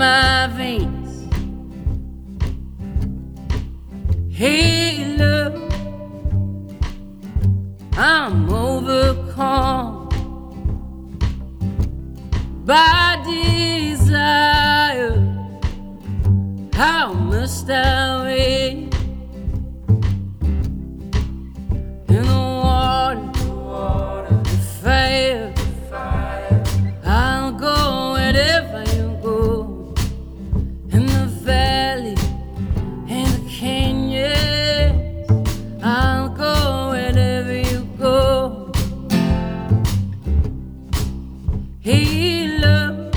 my veins. Hey, love, I'm overcome by desire. How must I wait in the water, the fire? I'll go wherever you go, in the valley, in the canyons. I'll go wherever you go. Hey, love,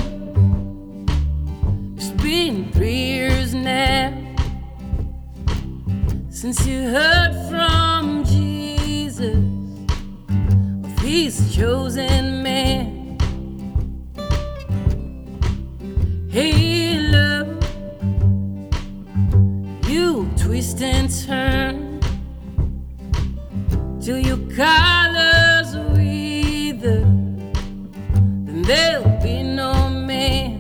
it's been 3 years now since you heard from Jesus, of His chosen man. Hey, love, you twist and turn till your colors wither, then there'll be no man.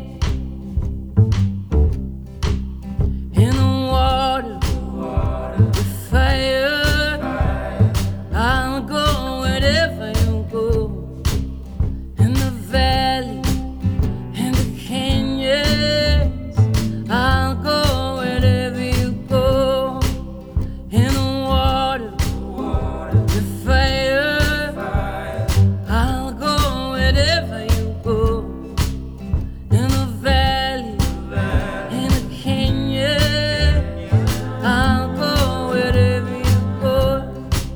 In the water, the fire, I'll go wherever you go, in the valley, in the canyons. I'll go wherever you go, in the water, the fire, I'll go wherever you go, in the valley, in the canyon. I'll go wherever you go.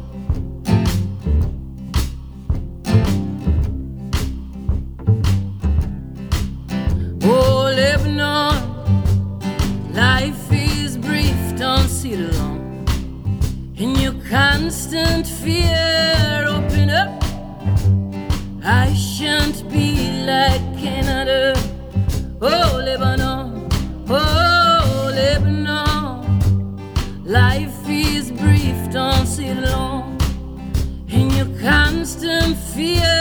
Oh, Lebanon, life is brief, don't sit alone in your constant fear. Open up, I shan't be like Canada. Oh, Lebanon, oh, Lebanon, life is brief, don't sit alone in your constant fear.